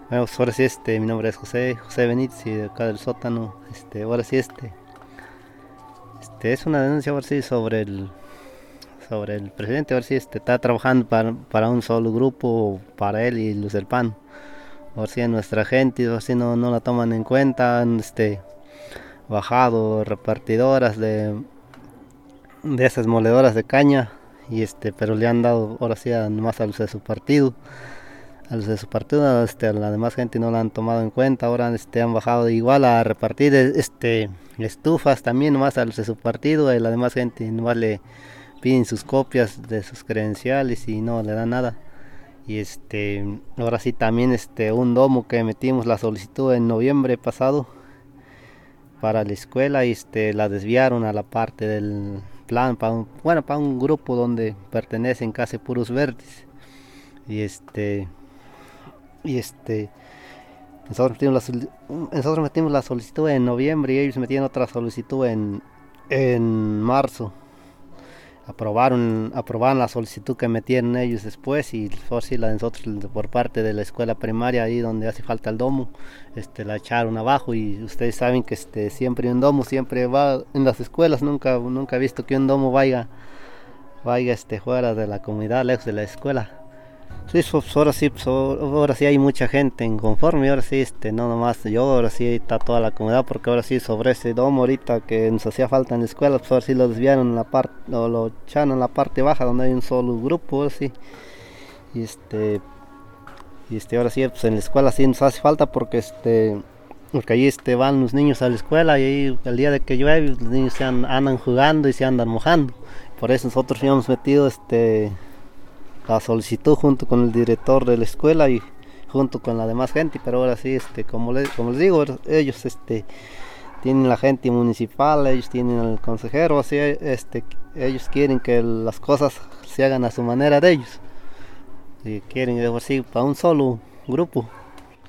Bueno, pues ahora sí, mi nombre es José Benítez y de acá del sótano. Ahora sí, es una denuncia ahora sí sobre el presidente. Ahora sí, está trabajando para un solo grupo, para él y los del PAN. Ahora sí, nuestra gente, ahora sí no la toman en cuenta. Han, bajado repartidoras de esas moledoras de caña y pero le han dado ahora sí nomás a los de su partido. A los de su partido, a la demás gente no la han tomado en cuenta. Ahora han bajado igual a repartir estufas también nomás a los de su partido. Y la demás gente nomás le piden sus copias de sus credenciales y no le dan nada. Y ahora sí también un domo que metimos la solicitud en noviembre pasado para la escuela y la desviaron a la parte del plan para un grupo donde pertenecen casi puros verdes. Y y nosotros metimos la solicitud en noviembre y ellos metían otra solicitud en marzo. Aprobaron la solicitud que metieron ellos después y por si la de nosotros por parte de la escuela primaria ahí donde hace falta el domo, la echaron abajo. Y ustedes saben que siempre un domo siempre va en las escuelas. Nunca he visto que un domo vaya fuera de la comunidad, lejos de la escuela. Sí, ahora sí hay mucha gente inconforme. Ahora sí, no nomás yo, ahora sí está toda la comunidad, porque ahora sí sobre ese domo ahorita que nos hacía falta en la escuela, pues ahora sí lo desviaron en la parte, lo echaron en la parte baja donde hay un solo grupo. Ahora sí, y ahora sí, pues en la escuela sí nos hace falta porque ahí van los niños a la escuela y ahí el día de que llueve los niños andan jugando y se andan mojando. Por eso nosotros hemos metido la solicitud junto con el director de la escuela y junto con la demás gente. Pero ahora sí, como les digo, ellos tienen la gente municipal, ellos tienen el consejero, así ellos quieren que las cosas se hagan a su manera de ellos y quieren así para un solo grupo.